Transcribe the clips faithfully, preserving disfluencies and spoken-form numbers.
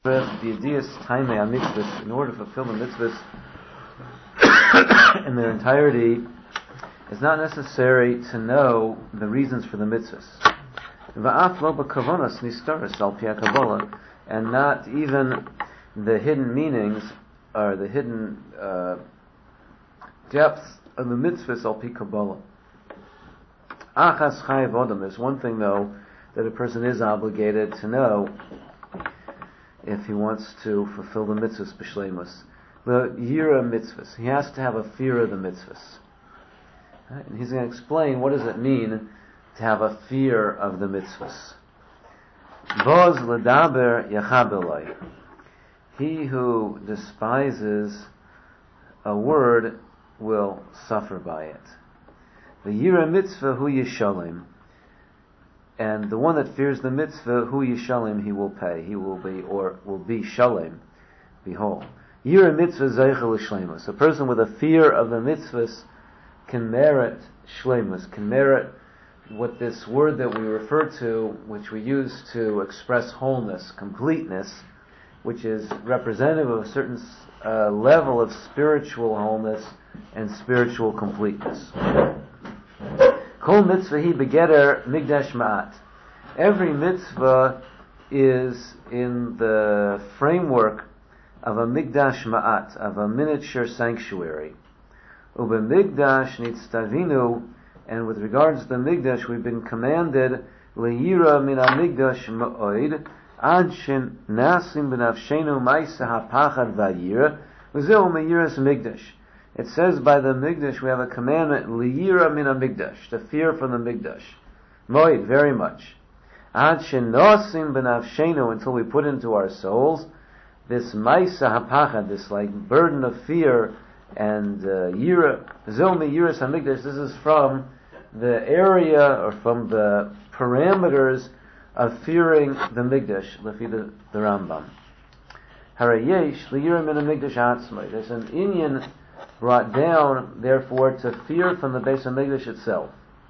the ideas time mitzvahs, in order to fulfill the mitzvahs in their entirety, it's not necessary to know the reasons for the mitzvahs. And not even the hidden meanings or the hidden uh, depths of the mitzvahs al pi Kabbalah. There's one thing though that a person is obligated to know if he wants to fulfill the mitzvahs b'shleimus. The yira mitzvahs. He has to have a fear of the mitzvahs. Right? And he's going to explain what does it mean to have a fear of the mitzvahs. Voz ledaber yachabelai. He who despises a word will suffer by it. The yira mitzvah hu yishalim. And the one that fears the mitzvah, hu yishalim, he will pay. He will be, or will be shalim, be whole. Yira mitzvah zeichel shleimus. A person with a fear of the mitzvahs can merit shleimus, can merit what this word that we refer to, which we use to express wholeness, completeness, which is representative of a certain uh, level of spiritual wholeness and spiritual completeness. Kol mitzvah hi begetter migdash ma'at. Every mitzvah is in the framework of a migdash ma'at, of a miniature sanctuary. Ube migdash nitztavinu, and with regards to the migdash, we've been commanded le'yira min ha-migdash ma'oid ad shen nasim b'nafshenu ma'isa ha-pachad va'yira v'zeu me'iras migdash. It says by the Migdash we have a commandment, liyira min ha-migdash, to fear from the Migdash. Moed, very much. Ad shenosim b'nafshenu, until we put into our souls this maisa hapachad, this like burden of fear and uh, yira. Zil me'iras ha-migdash, this is from the area or from the parameters of fearing the Migdash, lefi the, the Rambam. Harayesh, liyira min ha-migdash atzmai. There's an inyan brought down, therefore, to fear from the Beis HaMikdash itself.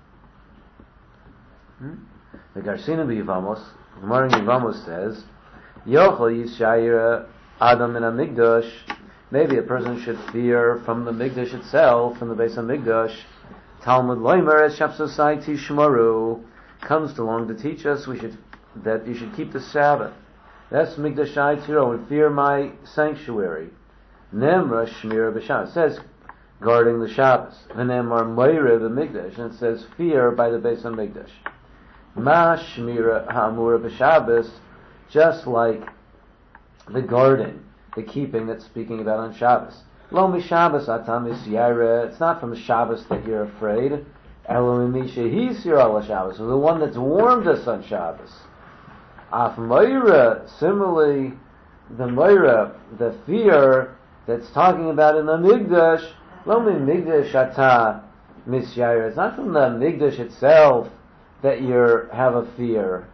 Hmm? The Garsina b'Yivamos, the Gemara in Yivamos says, Yochel yishayira adam min HaMikdash. Maybe a person should fear from the Mikdash itself, from the Beis HaMikdash. Talmud Loimer es Shapsosai Tishmaru comes along to teach us we should that you should keep the Sabbath. That's Mikdashai Tiro, and fear my sanctuary. Nemra Shmira b'Shabbos. It says guarding the Shabbos. V'nemar Moira b'Mikdash, and it says fear by the Beis HaMikdash. Ma Shmira ha'amura b'Shabbos, just like the guarding, the keeping that's speaking about on Shabbos. Lo mishabbos atam isyara. It's not from Shabbos that you're afraid. Elo misha he's here ala Shabbos. So the one that's warned us on Shabbos. Af Moira, similarly, the Moira, the fear that's talking about in the Migdash, lo mi Migdash ata misyayra. It's not from the Migdash itself that you have a fear.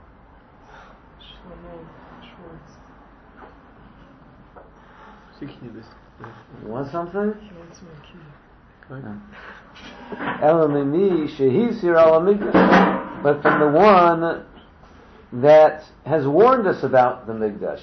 You want something? Elamimi shehizir ala Migdash, but from the one that has warned us about the Migdash.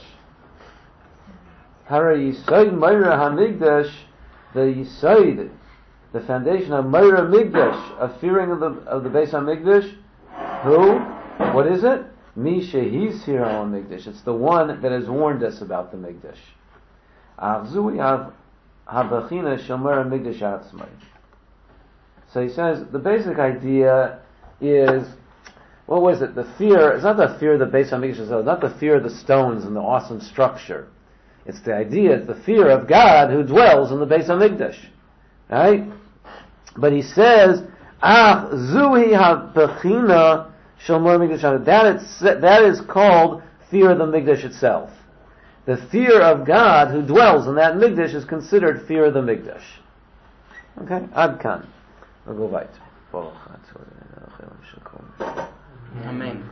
Hara Yisoid Moira HaMikdash, the Yisoid, the foundation of Moira Migdash, of fearing of the of the Beis HaMikdash. Who? What is it? Mi Shehizir al Migdash. It's the one that has warned us about the Migdash. Avzui have Habachina Shomer Migdash Atzmai. So he says the basic idea is, what was it? The fear. It's not the fear of the Beis HaMikdash itself. It's not the fear of the stones and the awesome structure. It's the idea, it's the fear of God who dwells in the Beis HaMikdash. Right? But he says, Ach zuhi ha-bechina shomor Migdash. That is, that is called fear of the Migdash itself. The fear of God who dwells in that Migdash is considered fear of the Migdash. Okay? Adkan. We'll go weiter. Amen.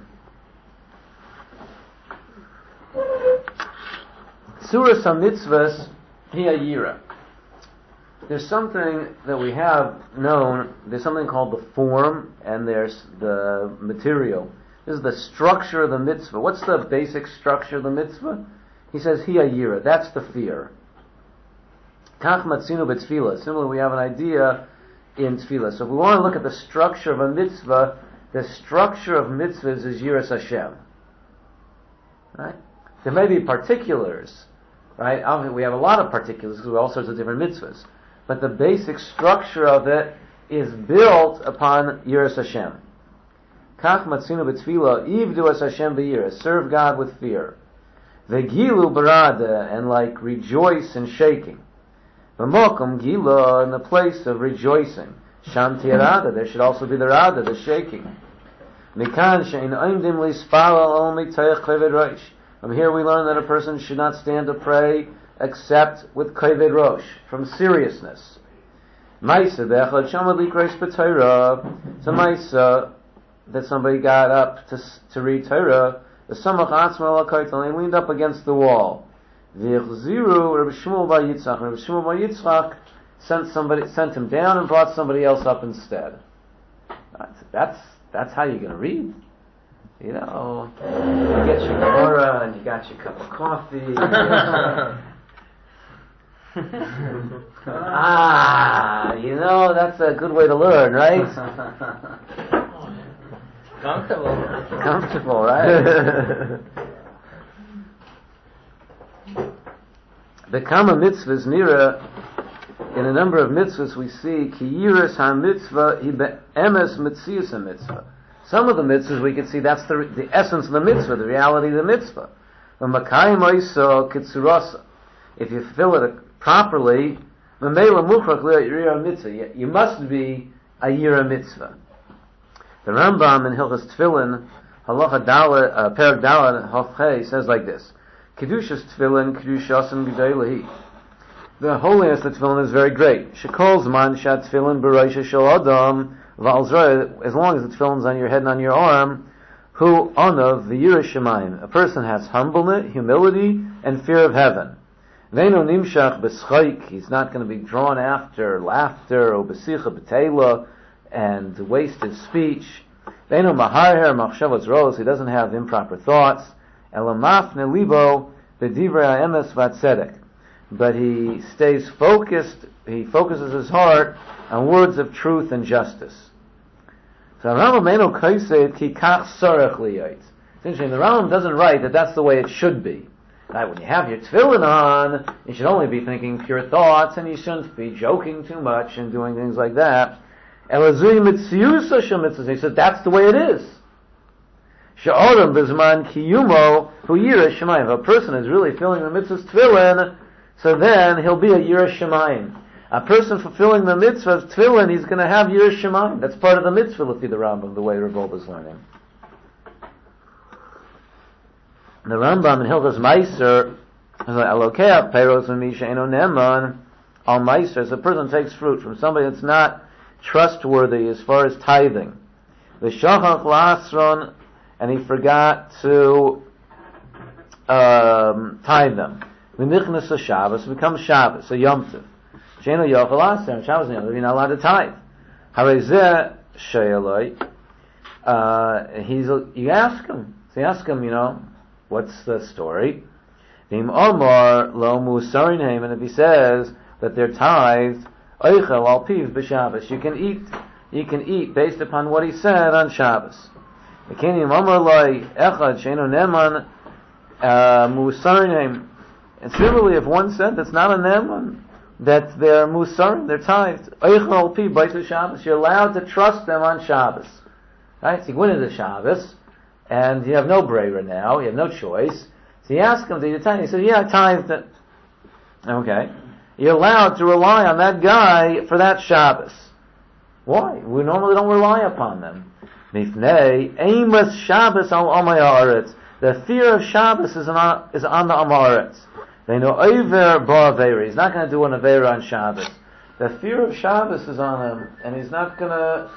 Suras HaMitzvahs hiya yira. There's something that we have known, there's something called the form, and there's the material. This is the structure of the mitzvah. What's the basic structure of the mitzvah? He says, Hi Yira. That's the fear. Kach matzinu b'tefillah. Similarly, we have an idea in tefillah. So if we want to look at the structure of a mitzvah, the structure of mitzvahs is Yiras Hashem. Right? There may be particulars, right? Obviously, we have a lot of particulars because we have all sorts of different mitzvahs. But the basic structure of it is built upon Yiras Hashem. Kach matzinu b'tefillah, ivdu es Hashem b'yirah. Serve God with fear. Vegilu barada, and like rejoice in shaking. V'mokum gila, in the place of rejoicing. Sham tirada, there should also be the rada, the shaking. Mikan she'in oimdim lispalal ol mitayach kaved rosh. From here we learn that a person should not stand to pray except with kaved rosh, from seriousness. Maisa bechad shamad likros b'Torah. It's a maisa that somebody got up to to read Torah. The samach atzma al kaitel, and he leaned up against the wall. V'chziru Rabbi Shmuel bar Yitzchak. Rabbi Shmuel bar Yitzchak sent somebody, sent him down and brought somebody else up instead. That's that's, that's how you're going to read. You know, you get your Gemara and you got your cup of coffee. Ah, you know, that's a good way to learn, right? Comfortable. Comfortable, right? The Kama mitzvahs nira, in a number of mitzvahs we see ki yiras ha mitzvah hi be'emes mitzias ha mitzvah. Some of the mitzvahs we can see that's the the essence of the mitzvah, the reality of the mitzvah. V'makayim oiso kitsurasa. If you fill it properly, v'meila muchrach li'yira mitzvah. You must be a yira mitzvah. The Rambam in Hilchas Tefillin, Halacha Dalet, uh, Perek Dalet, Hofchei, says like this: Kedushas Tefillin, Kedushasan G'daylahi. The holiness of Tefillin is very great. Shekol Zman Shat Tefillin B'Roisha Shel Adam V'Alzroi. As long as the Tefillin's on your head and on your arm, Hu Onav V'Yirah Shemayim. A person has humbleness, humility, and fear of heaven. Ve'no Nimshach B'Schaik. He's not going to be drawn after laughter or B'Sicha B'Teila and wasted speech. Ve'no Maharher Machshavos Ros. He doesn't have improper thoughts. Elamafne libo b'divrei ha'emes v'atzedek, but he stays focused. He focuses his heart on words of truth and justice. So Rambam meino kaised ki kach sarech liyot. It's interesting. The Rambam doesn't write that that's the way it should be. Right? When you have your tefillin on, you should only be thinking pure thoughts, and you shouldn't be joking too much and doing things like that. Elazui mitzius Hashem mitzvah. He said that's the way it is. Sha'odam bizman kiyumo hu yira shemayim. If a person is really filling the mitzvah's tefillin, so then he'll be a yira shemayim. A person fulfilling the mitzvah's tefillin, he's going to have yira shemayim. That's part of the mitzvah, let's see the Rambam, the way Rav is learning. The Rambam in Hilchas Meiser is like alokeach peiros v'misha eno neman al meiser. As a person takes fruit from somebody that's not trustworthy as far as tithing, v'shachach la'asron, and he forgot to um, tithe them. V'nichnas Shabbos becomes Shabbos, a Yom Tov. She'eno yochel aser, Shabbos Yom Tov, you're not allowed to tithe. Harezeh she'eloi. He's you ask him. So you ask him, you know, what's the story? V'im omar lo musarin, and if he says that they're tithed, oichel al piv b'Shabbos, you can eat, you can eat based upon what he said on Shabbos. And similarly, if one said that's not a neman, that they're musarim, they're tithed, you're allowed to trust them on Shabbos. Right? So you go into the Shabbos, and you have no brera now, you have no choice. So you ask him, did you tithe? He said, yeah, I tithed it. Okay. You're allowed to rely on that guy for that Shabbos. Why? We normally don't rely upon them. Mifnei Amos Shabbos al Amayaretz. The fear of Shabbos is on is on the Amaretz. They know Oiver Ba Aveira. He's not going to do an Aveira on Shabbos. The fear of Shabbos is on him, and he's not going to.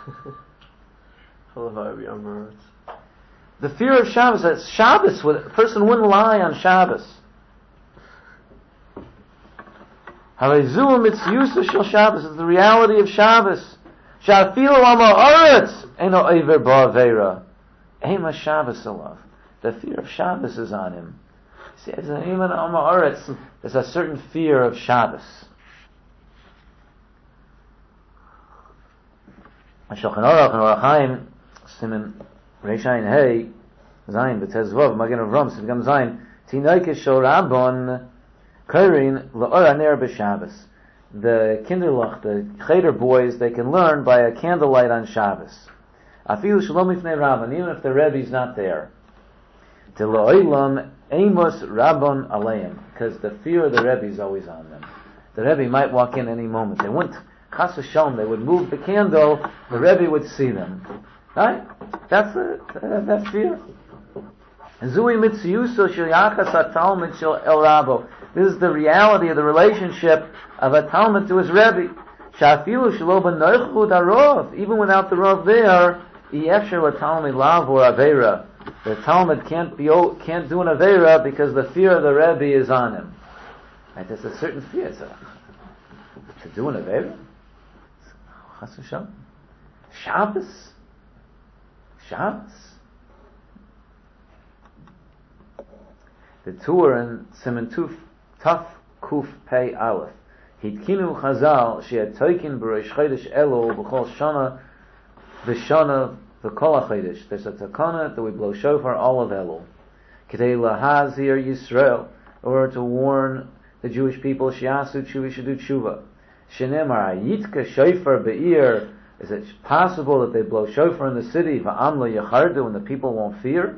The fear of Shabbos. That Shabbos, a person wouldn't lie on Shabbos. Harezu mitzvus shel Shabbos is the reality of Shabbos. Shafilu Amaretz. Eno Eiver Ba Aveira. Ema Shabbos alav. The fear of Shabbos is on him. See, as an human Oretz, there's a certain fear of Shabbos. Shulchan Aruch and Orach Chaim, Siman Reish Ayin Hey, Zayin B'Tezvav Magen Avram Sivgam Zayin Tinoike Shel Rabban Kairin La'or Ner B'Shabbos. The Kinderlach, the Cheder boys, they can learn by a candlelight on Shabbos. Afilu Shalom Ifnei Rabban, even if the Rebbe's not there. To La'olam Amos Rabban Aleim, because the fear of the Rebbe is always on them. The Rebbe might walk in any moment. They wouldn't Chas v'shalom, they would move the candle, the Rebbe would see them. Right? That's the, uh, that fear. Zui mitziyuso shel yachas ha-talmid shel el Rabo. This is the reality of the relationship of a Talmud to his Rebbe. Shafilu shelo b'noichud harov. Even without the Rav there, yefsher la-talmid lavor aveira. The Talmud can't be can't do an aveira because the fear of the Rebbe is on him. Right? There's a certain fear. It's a, to do an aveira? Chas v'shalom. Shabbos? Shabbos? The tour in Siman Tuf, Taf Kuf Pei Aleph. Hitkinu Chazal, she had taken B'Rosh Chodesh Elul B'chol Shana V'Shana V'Kol HaChodesh. There's a takana that we blow shofar all of Elul. K'dei lahazir Yisrael, in order to warn the Jewish people, Shiasu Tshuva, should do Tshuva. Shenemar Yitka Shofar Be'ir. Is it possible that they blow shofar in the city Va'am lo yachardu, and the people won't fear?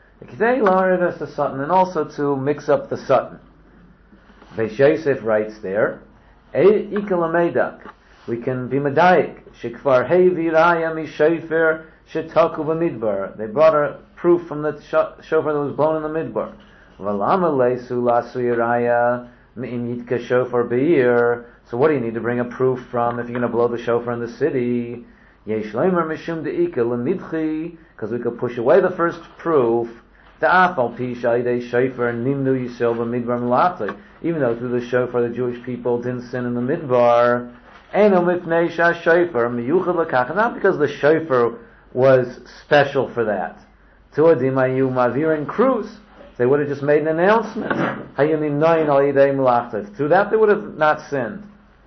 And also to mix up the Sutton. Beis Yosef writes there, we can be medayik. Shekvar hevi raya mi shofar shetaku b'midbar. They brought a proof from the shofar that was blown in the midbar. V'lama leisu lasu raya mi'im yitka shofar be'ir. So what do you need to bring a proof from if you're going to blow the shofar in the city? Yesh leimer mishum de'ika l'midchi, because we could push away the first proof. Even though through the shofar the Jewish people didn't sin in the midbar, not because the shofar was special for that. They would have just made an announcement. Through that they would have not sinned.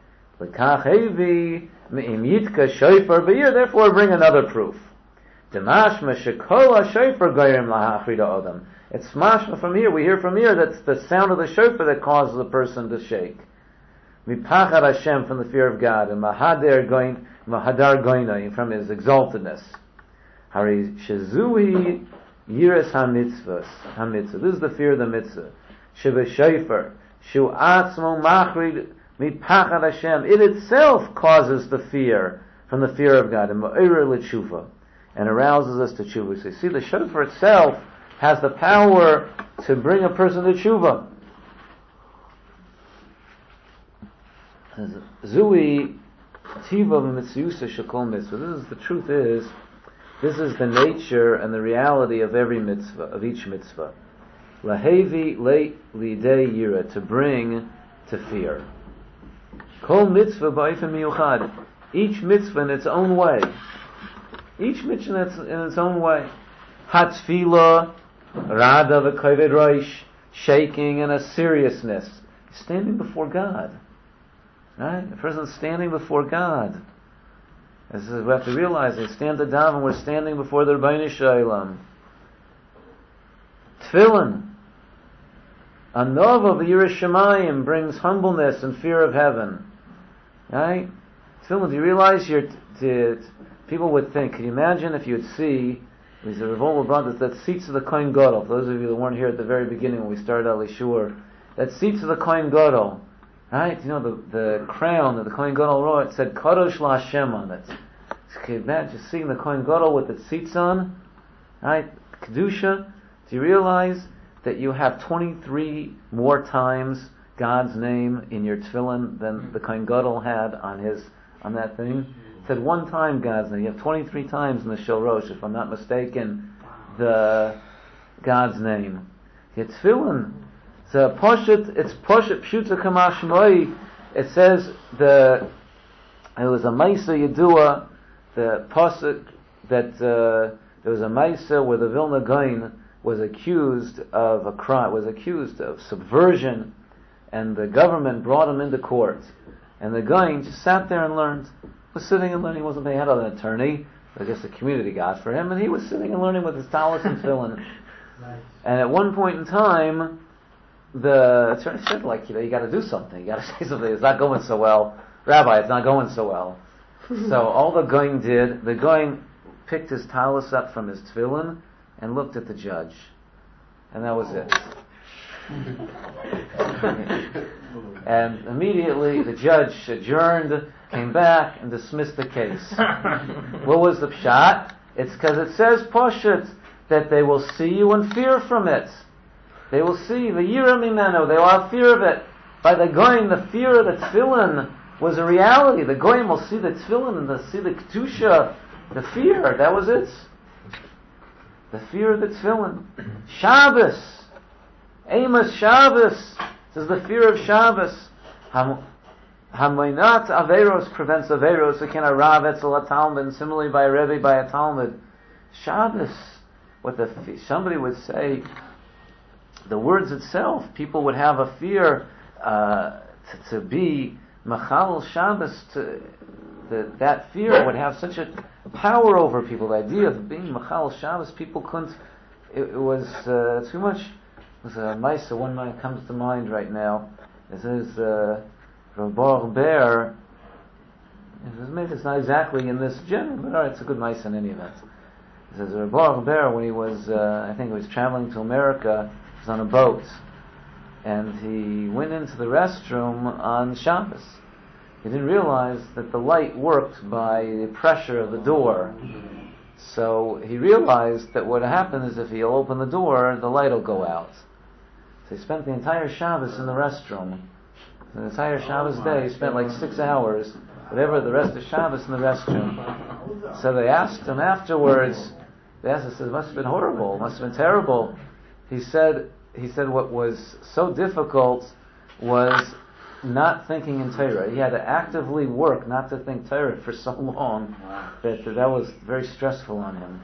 Therefore bring another proof. It's mashma from here. We hear from here that's the sound of the shofar that causes a person to shake. Mipachad Hashem, from the fear of God, and mahadar goin, mahadar goinai, from His exaltedness. Hari shezuhi yiras hamitzvahs, hamitzvah. This is the fear of the mitzvah. Sheba shofar shu atzmo machrid mipachad Hashem. It itself causes the fear from the fear of God, and ma'ira l'tshuva, and arouses us to tshuva. So you see, the shofar itself has the power to bring a person to tshuva. Zui tiva v'mitziyusa shekol mitzvah. This is the truth. Is this is the nature and the reality of every mitzvah, of each mitzvah. Lahevi le lidei yira, to bring to fear. Kol mitzvah ba'ifim miyuchad. Each mitzvah in its own way. Each mitzvah in its own way. Hatzfila, rada v'koved roish, shaking and a seriousness, standing before God. Right? A person standing before God. This is, we have to realize, they stand to daven, we're standing before the Rebbeinu Shalom. Tefillin, anova v'yiras shamayim, brings humbleness and fear of heaven. Right? Tefillin, do you realize you're, t- t- people would think, can you imagine if you would see these are Revolver brothers, that seats of the Kohen Gadol. For those of you that weren't here at the very beginning when we started Ali Shur, that seats of the Kohen Gadol, right? You know, the, the crown that the Kohen Gadol wore, it said Kadosh LaHashem on it. So can you imagine seeing the Kohen Gadol with its seats on? Right? Kedusha. Do you realize that you have twenty-three more times God's name in your tefillin than the Kohen Gadol had on his, on that thing? It said one time God's name. You have twenty-three times in the Shel Rosh, if I'm not mistaken, the God's name. It's tefillin. It's a poshet. It's poshet pshuta kamashmoi. It says the it was a Maisa Yedua, the poshet that uh, there was a Maisa where the Vilna Gaon was accused of a crime, was accused of subversion, and the government brought him into court. And the guy just sat there and learned, was sitting and learning, wasn't they had an attorney, I guess the community got for him, and he was sitting and learning with his talis and tefillin. Nice. And at one point in time, the attorney said, like, you know, you got to do something. You got to say something. It's not going so well, Rabbi. It's not going so well. So all the goyim did, the goyim picked his talis up from his tefillin and looked at the judge, and that was it. And immediately the judge adjourned, came back, and dismissed the case. What was the pshat? It's because it says Poshet that they will see you and fear from it. They will see the yira mimeno. They will have fear of it. By the goyim, the fear of the tefillin was a reality. The goyim will see the tefillin and they'll see the kedusha, the fear. That was it. The fear of the tefillin. Shabbos, Amos Shabbos. This is the fear of Shabbos. Hamoinat averos prevents averos. It can arav etzel a talmud, and similarly by a rebbe, by a talmud. Shabbos. What the somebody would say. The words itself, people would have a fear uh, to, to be machal Shabbos. To the, that fear would have such a power over people. The idea of being machal Shabbos, people couldn't. It, it was uh, too much. It was a Maisa. One mind comes to mind right now. It says uh, Rabbar Ber. Maybe it's not exactly in this genre, but all right, it's a good Maisa in any event. It says Rabbar Ber, when he was, uh, I think, he was traveling to America. On a boat, and he went into the restroom on Shabbos. He didn't realize that the light worked by the pressure of the door. So he realized that what happened is if he'll open the door, the light will go out. So he spent the entire Shabbos in the restroom. The entire Shabbos day, he spent like six hours, whatever, the rest of Shabbos in the restroom. So they asked him afterwards, they asked him, said, it must have been horrible, it must have been terrible. He said, he said what was so difficult was not thinking in Torah. He had to actively work not to think Torah for so long that that was very stressful on him.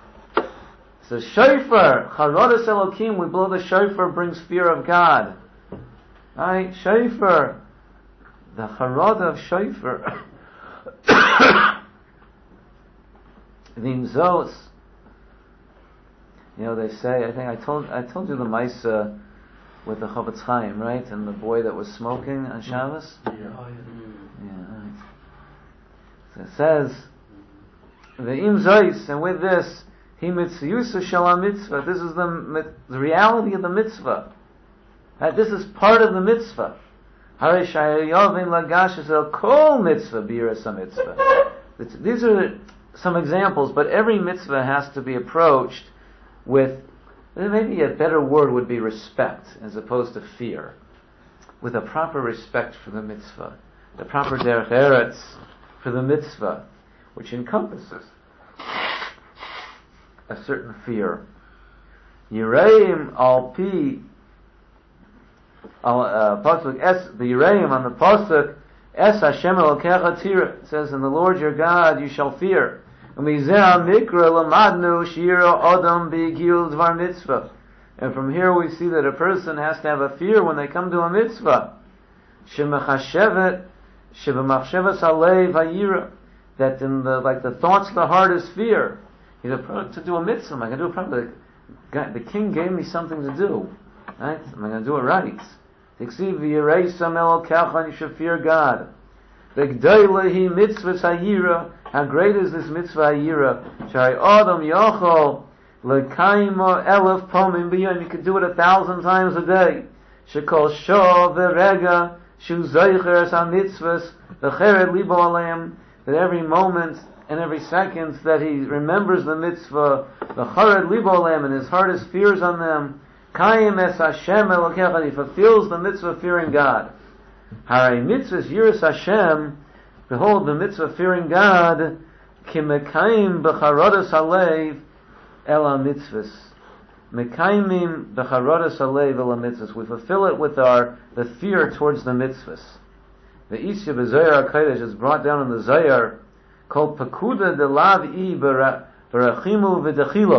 So shofar, charodas Elokim, we blow the shofar, brings fear of God. Right? Shofar, the charod of shofar, the imzos. You know, they say, I think I told I told you the Maisa with the Chofetz Chaim, right? And the boy that was smoking on Shabbos? Yeah. Yeah, right. So it says, the Im Zois, and with this, He mitzvah shalom mitzvah. This is the, the reality of the mitzvah. Right? This is part of the mitzvah. Hare shayayovin lagash is a kol mitzvah, birasa mitzvah. These are some examples, but every mitzvah has to be approached with, maybe a better word would be respect, as opposed to fear. With a proper respect for the mitzvah. The proper derech eretz for the mitzvah, which encompasses a certain fear. Yireim al pi, al pasuk es, the Yireim on the pasuk, es Hashem elokecha tira, it says, in the Lord your God you shall fear. And from here we see that a person has to have a fear when they come to a mitzvah. That in the, like the thoughts of the heart is fear. You know, to do a mitzvah, am I going to do it properly? The king gave me something to do. Right? Am I going to do it right? You should fear God. How great is this mitzvah hayira? Shari adam yachol lekaimo elef pomim b'yom. You can do it a thousand times a day. Shekol shov v'rega shu zeicher es ha-mitzvahs v'cheret libo aleim. That every moment and every second that he remembers the mitzvah, v'cheret libo aleim, and his heart is fears on them. Kayim es Hashem elokecha. He fulfills the mitzvah fearing God. Haray mitzvahs yiras Hashem. Behold, the mitzvah fearing God, ki mekayim b'charodas halev el ha-mitzvahs. Mekayimim b'charodas halev el ha-mitzvahs. We fulfill it with our, the fear towards the mitzvahs. The Isya b'Zohar HaKodesh is brought down in the Zohar, called Pakuda de lav I b'rachimu v'dechilo.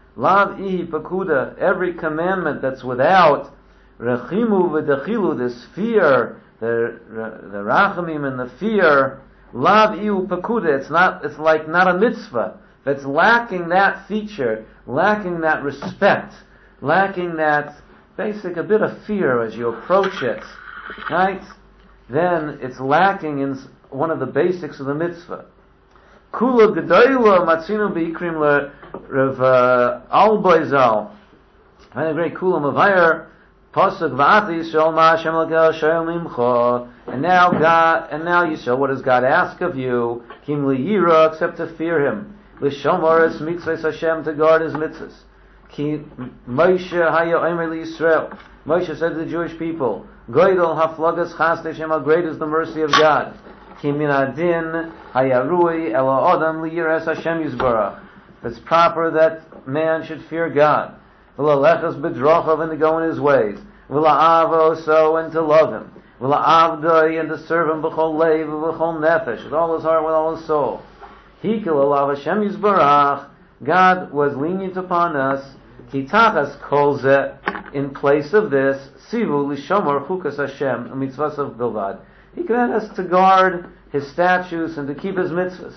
Lav ihi pakuda, every commandment that's without rechimu v'dechilu, this fear, the the rachamim and the fear, lav ihu pakuda, it's not, it's like not a mitzvah. If it's lacking that feature, lacking that respect, lacking that basic, a bit of fear as you approach it, right? Then it's lacking in one of the basics of the mitzvah. Kula Gedoyla Matzinu Beikrim Le Rav Al Boizal. And a great Kula Mavayr Pasuk V'ati Yisrael Ma Hashem L'Kel Shoyel Mimcha. And now God, and now Yisrael, what does God ask of you? Kim L'Yira, except to fear Him. L'Shomar Es Mitzvahs Hashem, to guard His mitzvahs. Ki Moshe Haya Omer L'Yisrael. Moshe said to the Jewish people, Goydel Haflagas Chasdei Hashem, how great is the mercy of God. Ki min adin hayarui ela adam liyiras Hashem yizbarach. It's proper that man should fear God. V'lalechas b'drachav, and to go in His ways. V'la'avo, so, and to love Him. V'la'avdoi, and to serve Him b'chol leiv v'chol nefesh, with all his heart, with all his soul. Hikil alav Hashem yizbarach. God was lenient upon us. Ki tachas kol zeh, in place of this, sivu lishomer chukas Hashem, a mitzvahs of bilvad. He commanded us to guard His statutes and to keep His mitzvahs.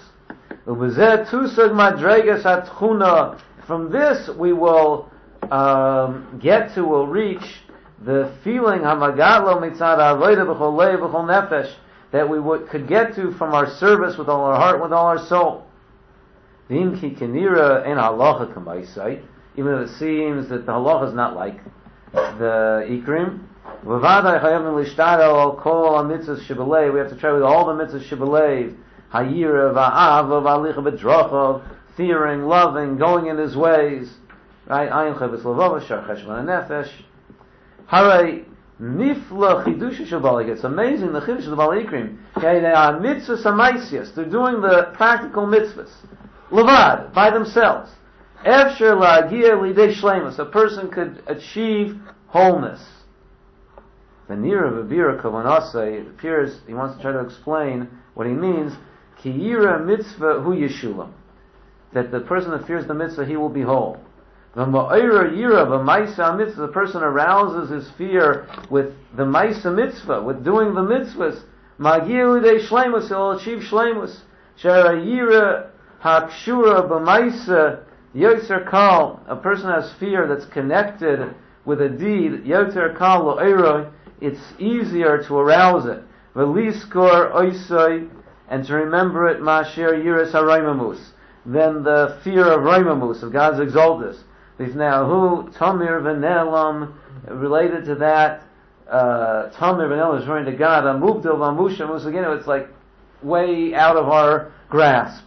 From this we will um, get to, will reach the feeling that we would, could get to from our service with all our heart, with all our soul. Even though it seems that the halacha is not like the Ikrim, we have to try with all the mitzvahs shibalev, hayira, va'ava, va'alicha b'drachav, fearing, loving, going in His ways. Right? Ayin chavos levava, shar cheshvan nefesh. Haray nifla chidusha shabalik. It's amazing the chiddush of the Baalei Ikrim. Okay, they are mitzvahs amaisias. They're doing the practical mitzvahs levad, by themselves. Efshar la'agia lidei shleimus. A person could achieve wholeness. The Nira V'Bira Kavanase, it appears he wants to try to explain what he means. Ki yira mitzvah hu yeshulam, that the person that fears the mitzvah, he will be whole. The ma'ira yira v'maisa mitzvah, the person arouses his fear with the maisa mitzvah, with doing the mitzvahs. Ma'gil lidei shleimus, he'll achieve shleimus. Shara yira hakshura b'maisa yotzer kal, a person has fear that's connected with a deed. Yotzer kal lo'eroi, it's easier to arouse it. V'liskor oisoi, and to remember it, masher yiras haraimamus, than the fear of raimamus, of God's exaltus. Now, who tamir v'nelam, related to that, uh, tamir v'nelam is referring to God. Amuvdil v'amushamus, again, it's like way out of our grasp.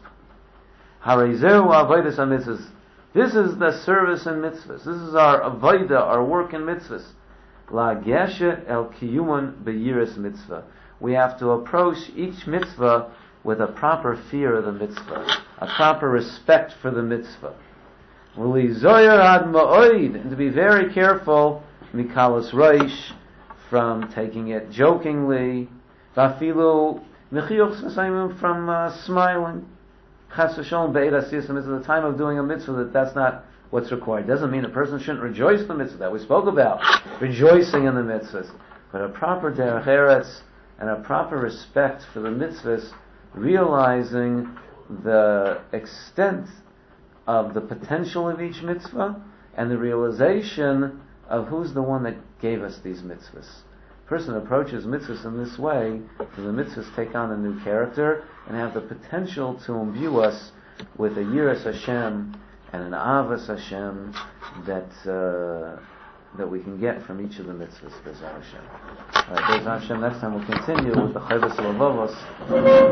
Harizeu avodas hamitzvahs. This is the service in mitzvahs. This is our avodah, our work in mitzvahs. La geshe el kiyuman beyiras mitzvah. We have to approach each mitzvah with a proper fear of the mitzvah, a proper respect for the mitzvah. Uli zoyer ad ma'oid, and to be very careful, mikalos roish, from taking it jokingly, vafilu mechiyuch s'asayim, from uh, smiling. Chas v'sholom be'ed asiyas mitzvah, the time of doing a mitzvah, that that's not what's required. Doesn't mean a person shouldn't rejoice in the mitzvah that we spoke about, rejoicing in the mitzvahs, but a proper derech eretz and a proper respect for the mitzvahs, realizing the extent of the potential of each mitzvah and the realization of who's the one that gave us these mitzvahs. A person approaches mitzvahs in this way, so the mitzvahs take on a new character and have the potential to imbue us with a yiras Hashem and an avas Hashem that uh, that we can get from each of the mitzvahs. Bezrat Hashem. All right, Bezrat Hashem. Next time we'll continue with the Chovos HaLevavos.